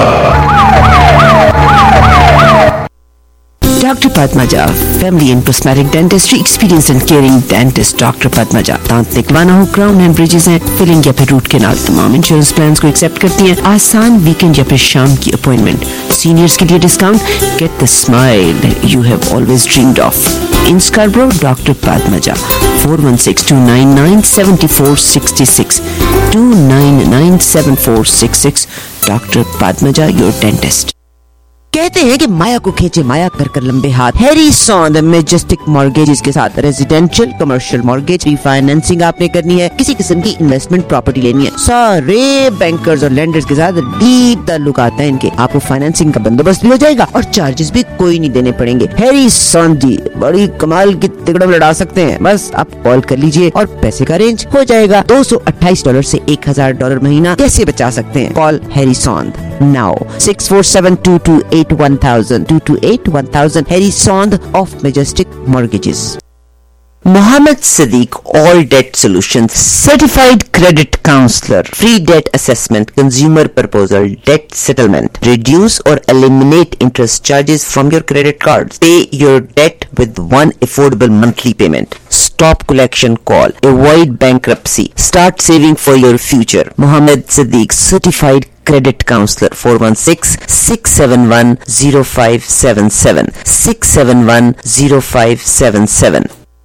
Doctor Padmaja, family and cosmetic dentistry, experienced and caring dentist Doctor Padmaja। दांत निकलवाना हो, क्राउन एंड ब्रिजेस हैं, फिलिंग या फिर रूट कैनाल, तमाम इंश्योरेंस प्लान्स को एक्सेप्ट करती हैं। आसान वीकेंड या फिर शाम की अपॉइंटमेंट, सीनियर्स के लिए discount, get the smile you have always dreamed of. In Scarborough, doctor Padmaja, four one six two nine nine seven four six six two nine nine seven four six six. Doctor Padmaja, your dentist. कहते हैं कि माया को खींचे माया कर कर लंबे हाथ। हैरी सॉन्द मेजेस्टिक मॉर्गेजेस के साथ रेजिडेंशियल कमर्शियल मॉर्गेज रीफाइनेंसिंग आपने करनी है, किसी किस्म की इन्वेस्टमेंट प्रॉपर्टी लेनी है, सारे बैंकर्स और लेंडर्स के साथ डीप ताल्लुक आता है इनके। आपको फाइनेंसिंग का बंदोबस्त भी हो जाएगा और चार्जेस भी कोई नहीं देने पड़ेंगे। हैरी सॉन्द जी बड़ी कमाल की तिकड़म लड़ा सकते हैं, बस आप कॉल कर लीजिए और पैसे का अरेंज हो जाएगा। दो सौ अट्ठाईस डॉलर से एक हजार डॉलर महीना कैसे बचा सकते हैं? Call Harry Sond now six four seven two two eight one thousand two two eight one thousand. Harry Sond of Majestic Mortgages. Mohammed Sadiq, All Debt Solutions, Certified Credit Counselor, Free Debt Assessment, Consumer Proposal, Debt Settlement, Reduce or Eliminate Interest Charges from your credit cards, Pay your debt with one affordable monthly payment, Stop collection call, Avoid bankruptcy, Start saving for your future. Mohammed Sadiq, Certified Credit Counselor, four one six, six seven one, zero five seven seven, six seven one, zero five seven seven।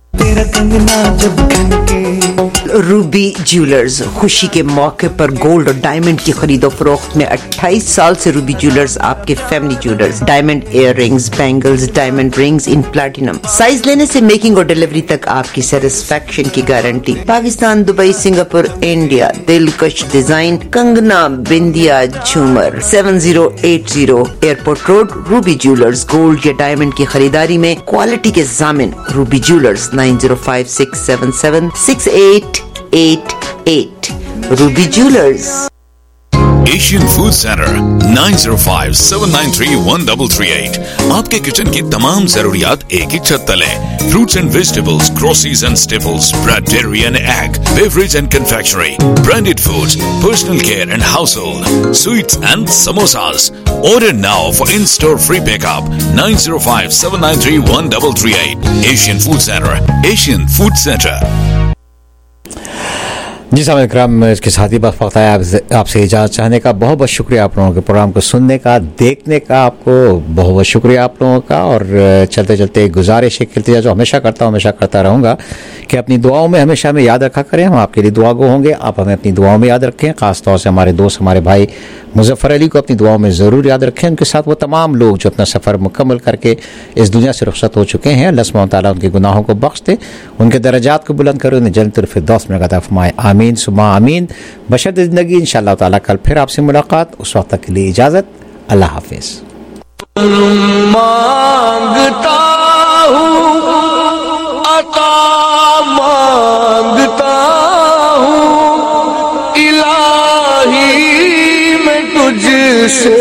Ruby Jewellers, खुशी के मौके पर गोल्ड और डायमंड की खरीदो फरोख्त में अट्ठाईस साल से रूबी ज्वेलर्स आपके family jewellers. Diamond ear rings, bangles, diamond rings in platinum, size लेने से मेकिंग और डिलीवरी तक आपकी सेटिस्फेक्शन की guarantee. Pakistan, Dubai, Singapore, India, दिलकश डिजाइन, कंगना, बिंदिया, झूमर। Seven zero eight zero airport road, Ruby Jewellers. Gold या डायमंड की खरीदारी में क्वालिटी के जामिन Ruby Jewellers. Nine zero five six seven seven six eight eight eight. Ruby Jewellers. Asian food centre nine zero five seven nine three one three three eight. आपके किचन की तमाम जरूरियात एक ही छत तले। Fruits and vegetables, groceries and staples, bread, dairy and egg, beverage and confectionery, branded foods, personal care and household, sweets and samosas. Order now for in-store free pickup. Nine zero five seven nine three one three three eight. Asian Food Center. Asian Food Center. जी साहब इकराम, इसके साथ ही बस वक्त आया आप, आपसे इजाज़त चाहने का। बहुत बहुत शुक्रिया आप लोगों के प्रोग्राम को सुनने का, देखने का। आपको बहुत बहुत शुक्रिया आप लोगों का। और चलते चलते गुजारिश है, इल्तिजा जो हमेशा करता हूँ, हमेशा करता रहूँगा कि अपनी दुआओं में हमेशा हमें याद रखा करें। हम आपके लिए दुआ गो होंगे, आप हमें अपनी दुआओं में याद रखें। ख़ासतौर से हमारे दोस्त, हमारे भाई मुजफ्फर अली को अपनी दुआओं में ज़रूर याद रखें। उनके साथ वो तमाम लोग जो अपना सफ़र मुकम्मल करके इस दुनिया से रुखसत हो चुके हैं, अल्लाह सुब्हानहू तआला उनके गुनाहों को बख्श दे, उनके दर्जात को बुलंद करे, उन्हें जन्नतुल फिरदौस में अता फरमाए। आमीन सुम्मा आमीन। बशर्ते ज़िंदगी इंशाअल्लाह ताला कल फिर आपसे मुलाकात। उस वक्त तक के लिए इजाज़त, अल्लाह हाफिज़। मांगता हूँ अता मांगता हूँ इलाही मैं तुझसे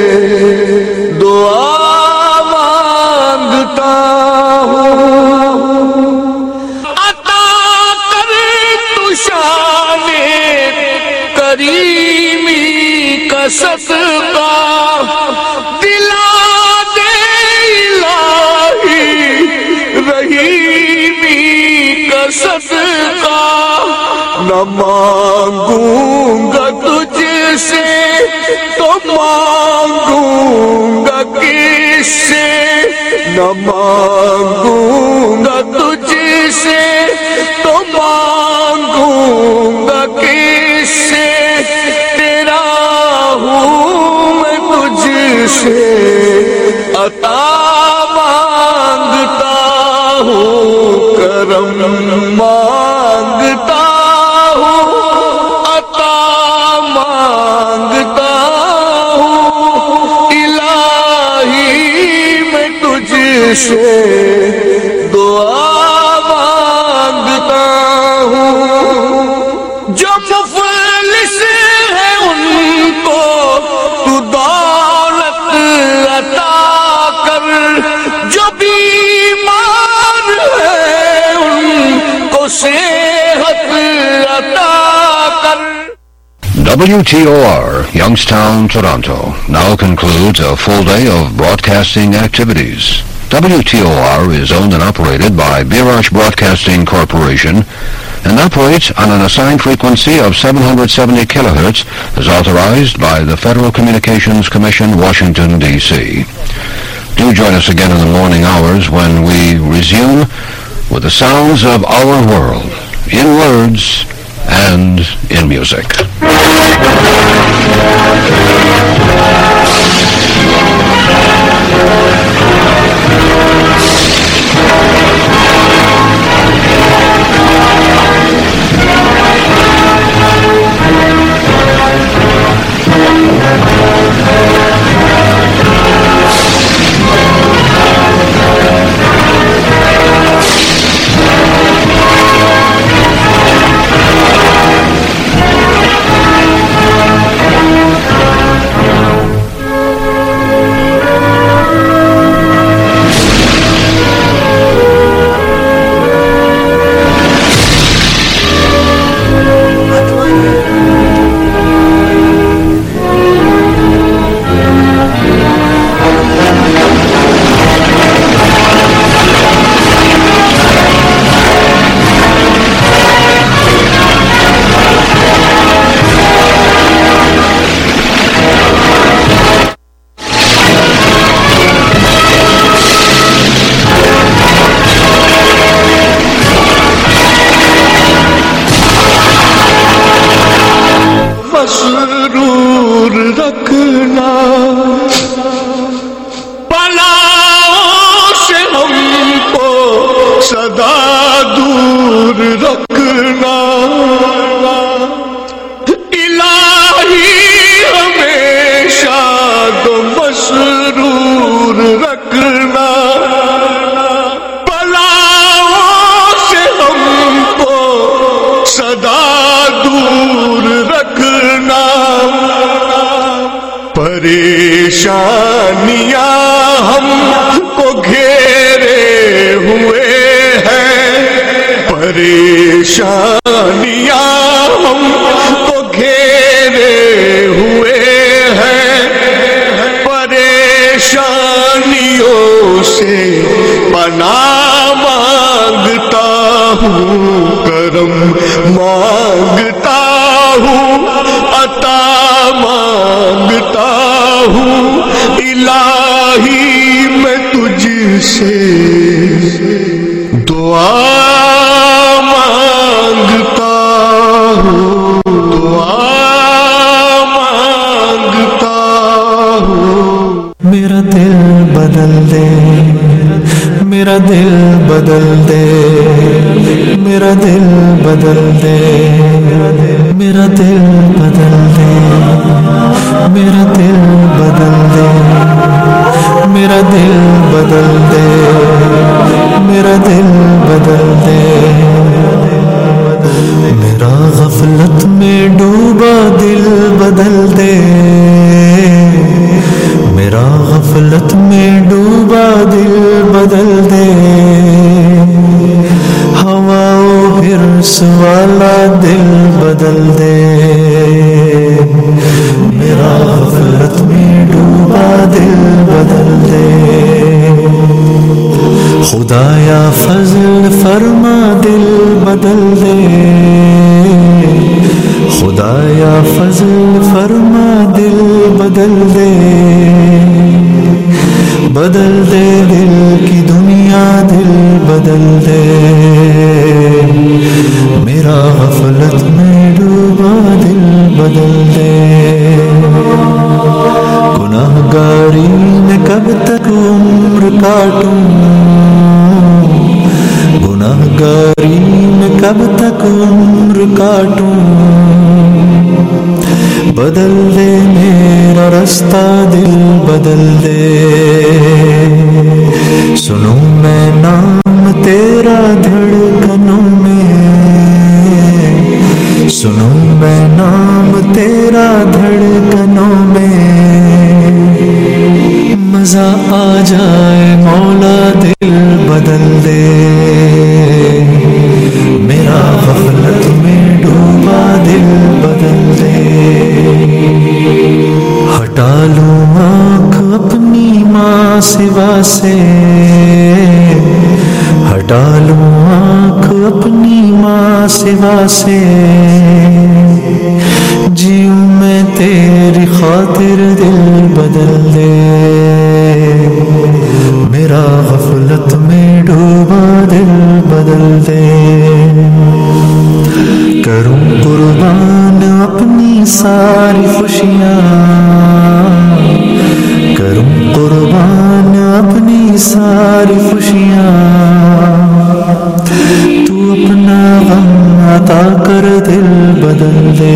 दुआ मांगता हूँ। अता कर तू शाने करीमी का सदका दिला दे इलाही रहीमी का सदका। न मांगूंगा तुझसे तो मांगूंगा किससे, न मांगूंगा तुझसे तो मांगूंगा किससे। तेरा हूँ मैं तुझसे अता मांगता हूँ, करम मांगता हूँ, अता मांगता हूँ इलाही मैं तुझसे जो मुफलिस है उनको तू दौलत अता कर, जो बीमार है उनको सेहत अता कर। W T O R, Youngstown, Toronto, now concludes a full day of broadcasting activities. W T O R is owned and operated by Birach Broadcasting Corporation and operates on an assigned frequency of seven hundred seventy kilohertz as authorized by the Federal Communications Commission, Washington, D C. Do join us again in the morning hours when we resume with the sounds of our world, in words and in music. Masroor रखना बलाओं से हमको सदा दूर रखना, इलाही हमेशा तो मसरूर रखना, बलाओं से हमको सदा दूर रखना, परेशानियां हमको घेरे हुए हैं, परेशानियां हमको घेरे हुए हैं, परेशानियों से पनाह मांगता हूँ, करम मांगता हूँ, अता मांगता हूँ, इलाही मैं तुझसे दुआ मांगता हूँ, दुआ मांगता हूँ। मेरा दिल बदल दे, मेरा दिल बदल दे, मेरा दिल बदल दे, मेरा दिल बदल दे, मेरा दिल बदल दे, मेरा दिल बदल दे, मेरा दिल बदल दे, मेरा गफलत में डूबा दिल बदल दे, मेरा गफलत में डूबा दिल बदल दे, हवाओं हिर्स वाला दिल बदल दे, मेरा गफलत में डूबा दिल बदल दे, खुदाया फजल फरमा दिल बदल दे, खुदाया फजल फरमा दिल बदल दे, बदल दे दिल की दुनिया दिल बदल दे, मेरा गफलत में डूबा दिल बदल दे, गुनाहगारी में कब तक उम्र काटूं, गुनाहगारी में कब तक उम्र काटूं, बदल दे मेरा रास्ता दिल बदल दे, सुनूं मैं नाम तेरा धड़कनों में, सुनूं मैं नाम तेरा धड़कनों में, मजा आ जाए मौला दिल बदल दे, मेरा गफलत में डूबा दिल बदल दे। हटा लूं आँख अपनी माँ सिवा से, हटा लूं आँख अपनी माँ सिवा से, जीऊं मैं तेरी खातिर दिल बदल दे, मेरा गफलत में डूबा दिल बदल दे। करूं कुर्बान अपनी सारी खुशियाँ, करूं कुर्बान अपनी सारी खुशियाँ, तू अपना गम अता कर दिल बदल दे,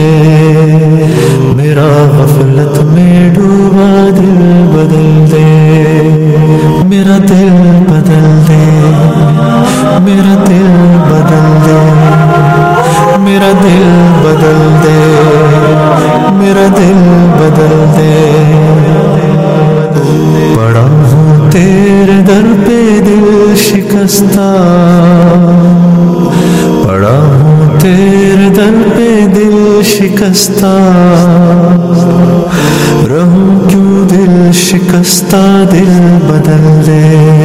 मेरा गफलत में डूबा दिल बदल दे, मेरा दिल बदल दे, मेरा दिल बदल दे, मेरा दिल बदल दे, मेरा दिल बदल दे। पड़ा हूँ तेरे दर पे दिल शिकस्ता, पड़ा हूँ तेरे दर पे दिल शिकस्ता, रहूं क्यों दिल शिकस्ता दिल बदल दे,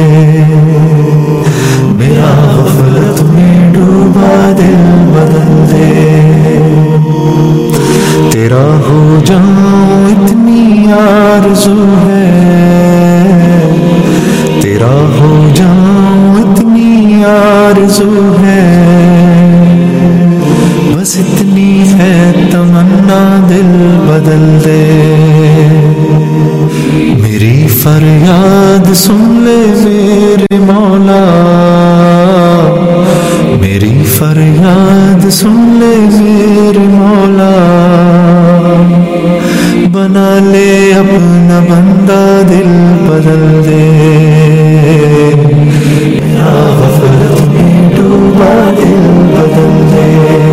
मेरा गफलत में डूबा दिल बदल दे। तेरा हो जाऊं इतनी आरज़ू है, तेरा हो जाऊं इतनी आरज़ू है, बस इतनी है तमन्ना दिल बदल दे, मेरी फरियाद सुन ले मेरे मौला, मेरी फरियाद सुन ले मेरे मौला, बना ले अपना बंदा दिल बदल दे, मेरा गफलत में डूबा दिल बदल दे।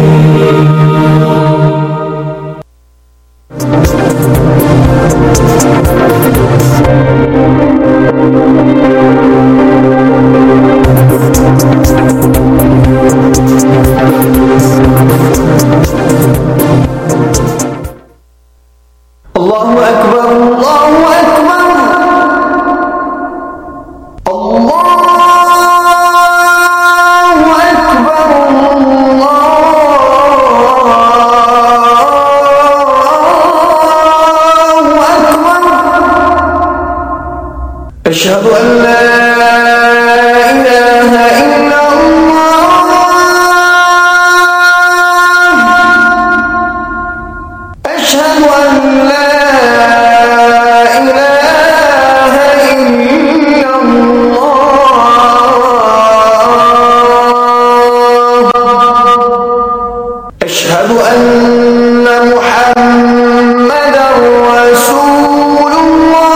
أشهد أن لا إله إلا الله أشهد أن لا إله إلا الله أشهد أن محمدا رسول الله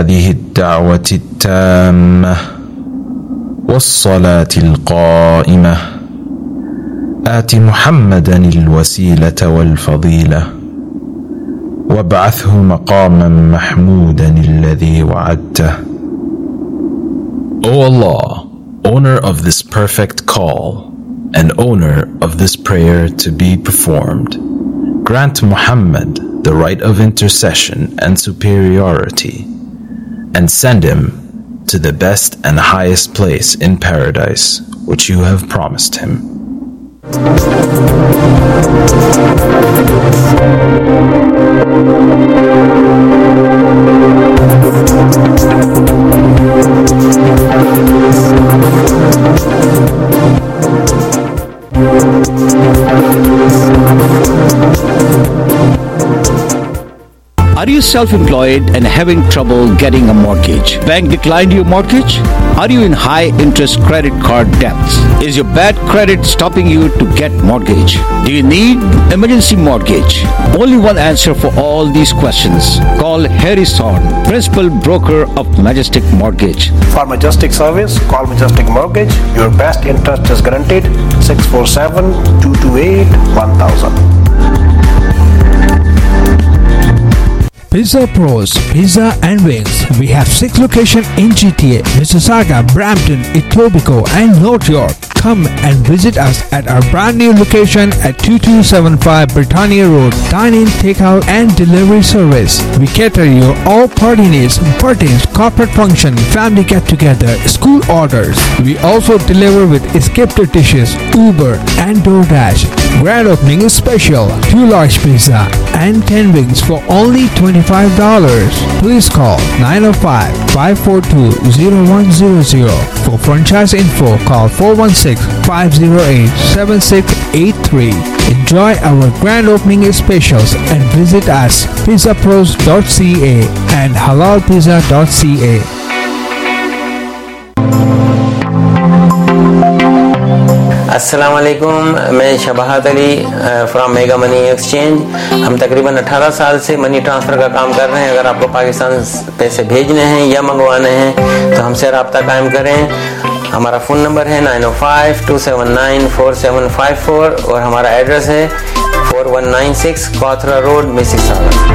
هذه الدعوة التامة والصلاة القائمة آت محمدا الوسيلة والفضيلة وابعثه مقاما محمودا الذي وعدته. O Allah, owner of this perfect call and owner of this prayer to be performed, grant Muhammad the right of intercession and superiority, and send him to the best and highest place in paradise which you have promised him. Are you self-employed and having trouble getting a mortgage? Bank declined your mortgage? Are you in high-interest credit card debts? Is your bad credit stopping you to get mortgage? Do you need emergency mortgage? Only one answer for all these questions. Call Harris Horn, Principal Broker of Majestic Mortgage. For Majestic Service, call Majestic Mortgage. Your best interest is guaranteed. six four seven, two two eight, one thousand. Pizza Pros, Pizza and Wings. We have six locations in G T A, Mississauga, Brampton, Etobicoke and North York. Come and visit us at our brand new location at two two seven five Britannia Road. Dine-in, takeout and delivery service. We cater your all party needs, birthdays, corporate function, family get-together, school orders. We also deliver with escaped dishes, Uber and DoorDash. Grand opening is special. Two large pizza and ten wings for only twenty-five dollars. Please call nine oh five, five four two, oh one zero zero. For franchise info, call four one six, five oh eight, seven six eight three. Enjoy our grand opening specials and visit us pizza pros dot c a and halal pizza dot c a. अस्सलाम वालेकुम, मैं Shabahat Ali from Mega Money Exchange. हम तकरीबन अठारह साल से मनी ट्रांसफ़र का काम कर रहे हैं। अगर आपको पाकिस्तान पैसे भेजने हैं या मंगवाने हैं तो हमसे रब्ता कायम करें। हमारा फ़ोन नंबर है nine O five, two seven nine, four seven five four और हमारा एड्रेस है four one nine six Cawthra road, Mississauga.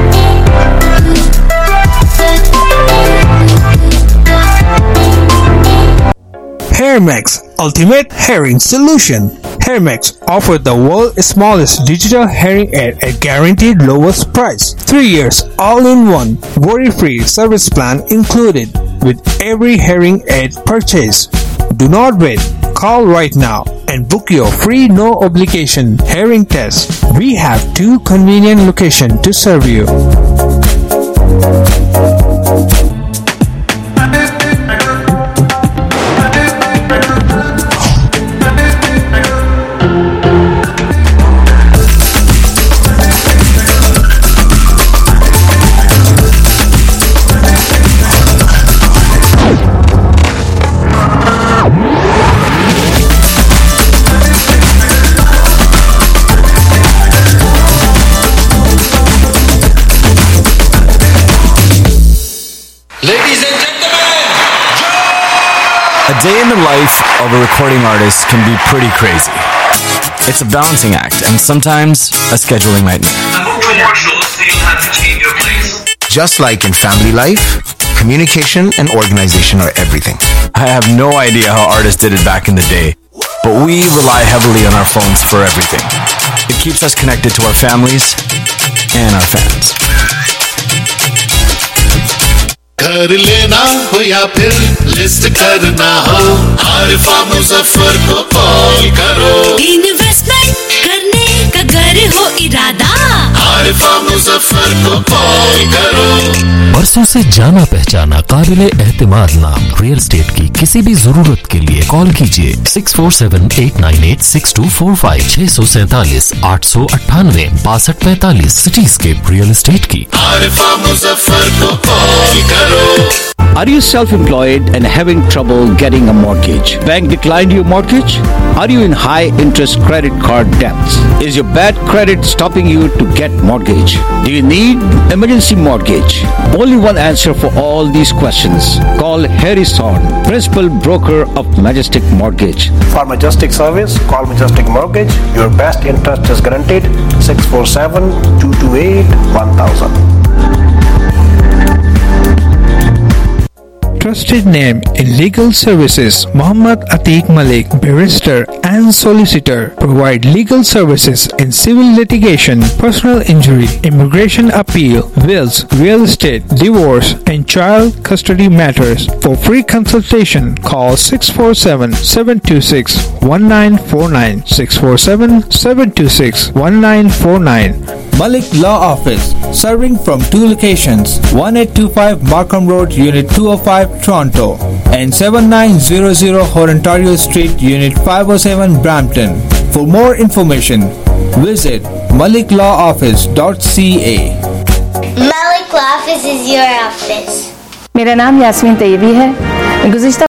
Hairmax, ultimate herring solution. Hairmax offers the world's smallest digital hearing aid at guaranteed lowest price. Three years all-in-one, worry-free service plan included with every hearing aid purchase. Do not wait. Call right now and book your free no obligation hearing test. We have two convenient locations to serve you. A day in the life of a recording artist can be pretty crazy. It's a balancing act and sometimes a scheduling nightmare. Just like in family life, communication and organization are everything. I have no idea how artists did it back in the day, but we rely heavily on our phones for everything. It keeps us connected to our families and our fans. कर लेना हो या फिर लिस्ट करना हो, आरिफा मुजफ्फर को कॉल करो। इन्वेस्टमेंट करने का घर हो इरादा, आरिफा मुजफ्फर को कॉल करो। बरसों से जाना पहचाना काबिल एहतिमाद नाम रियल एस्टेट की किसी भी जरूरत के लिए कॉल कीजिए six four seven eight nine eight six two four five, छह सौ सैतालीस आठ सौ अट्ठानवे बासठ पैतालीस। सिटीस्केप रियल एस्टेट की आरिफा मुजफ्फर को कॉल करो। Are you self-employed and having trouble getting a mortgage? Bank declined your mortgage? Are you in high-interest credit card debts? Is your bad credit stopping you to get mortgage? Do you need emergency mortgage? Only one answer for all these questions. Call Harris Thorn, Principal Broker of Majestic Mortgage. For Majestic service, call Majestic Mortgage. Your best interest is guaranteed. six four seven, two two eight, one thousand. Trusted name in legal services, Muhammad Atiq Malik, barrister and solicitor, provide legal services in civil litigation, personal injury, immigration appeal, wills, real estate, divorce, and child custody matters. For free consultation, call six four seven, seven two six, one nine four nine, six four seven, seven two six, one nine four nine. Malik Law Office, serving from two locations, eighteen twenty-five Markham Road, Unit two oh five, Toronto, and seventy-nine hundred Horontario Street, Unit five oh seven, Brampton. For more information, visit malik law office dot c a. Malik Law Office is your office. मेरा नाम यास्मीन तैयबी है। गुज़िश्ता